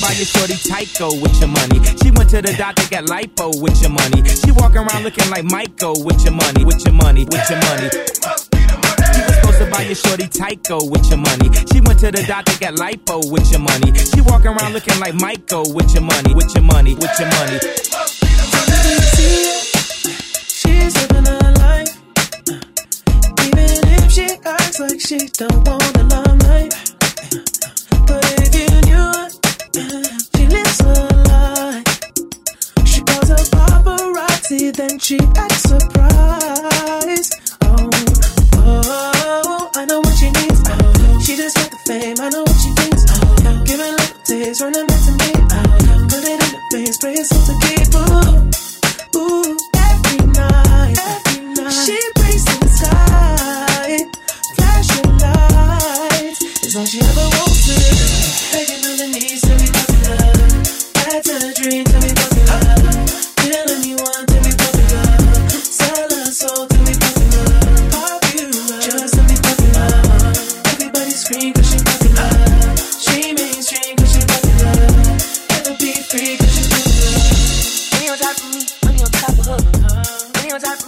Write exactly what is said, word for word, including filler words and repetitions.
by your shorty Tycho with your money. She went to the doctor, got lipo with your money. She walk around looking like Michael with your money, with your money, with your money. You was supposed to buy your shorty Tycho with your money. She went to the doctor, got lipo with your money. She walk around looking like Michael with your money, with your money, with your money. She's living her life, even if she acts like she don't want the limelight. But if you knew it, she lives her life. She calls her paparazzi, then she acts surprised. Oh, oh, I know what she needs. Oh, she just got the fame, I know what she thinks. Oh, give it little taste, run it to me. Oh, put it in the face, spray it so to keep. Ooh, ooh, every night, every night. She prays to the sky, flashing lights. It's all she ever wants to do. Begging on the knees to be popular. That's a dream to be popular. Kill anyone to be popular. Sell her soul to be popular. Popular, just to be popular. Everybody scream cause she popular. She mainstream cause she popular. Never be free cause she popular. Money on top of me, money on top of her. Money on top of me.